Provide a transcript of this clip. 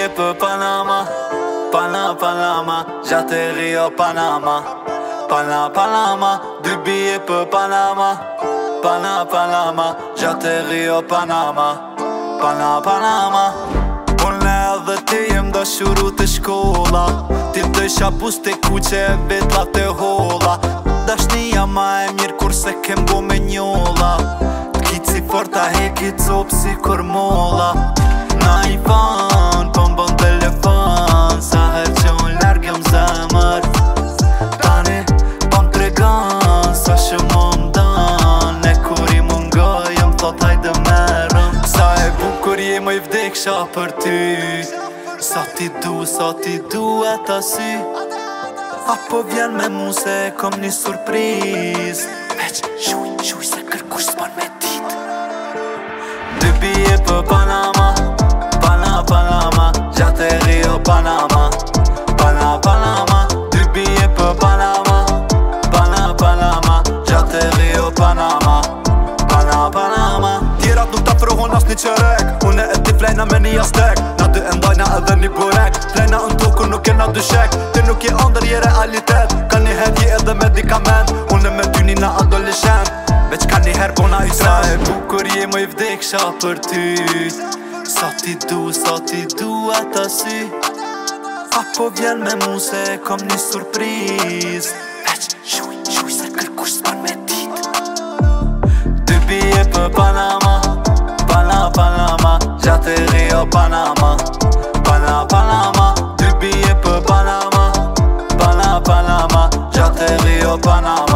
billets për Panama. Panama, j'atterris au Panama. Panama, 2 billets për Panama. Panama, j'atterris au Panama. Panama. Unë edhe ti jem dashuru të shkolla. Ti dësha bus të kuqe e vetla të holla. Dashnia ma e mirë kur se kem bo me njolla. T'kici forta heki cop si kur molla. Na i fan, po m'bon telefon. Sa her që unë largëm zemër. Tani, po m'tregan sa shumë m'dan. E kur i mungoj, jëm thot hajde merëm. Sa e bukur jem i vdeksha për ty. Sa ti du ata sy. Apo vjen me mu se kom një surpriz. Veç shuj se kërkush s'pan me dit. 2 billets për Panama. Panama, j'atterris au Panama. Panama, 2 billets për Panama. Panama, j'atterris au Panama. Panama. Tjerat nuk ta frohon as një qerek. Une e ti flejna me një astek. Na dy endajna edhe një burek. Flejna në tokë nuk e na dyshek. Ti nuk je ndër je realitet. Ka një her je edhe medikament. Une me ty nina adolescent. Veç ka një her bona i sa e bukur je më i vdeksha për ty. Sa ti du ata sy. Apo vjen me mu se kom një surpriz. Veç shuj se kërkush s'pan me dit. 2 billets për Panama. Panama, j'atterris au Panama. Panama, 2 billets për Panama. Panama, j'atterris au Panama.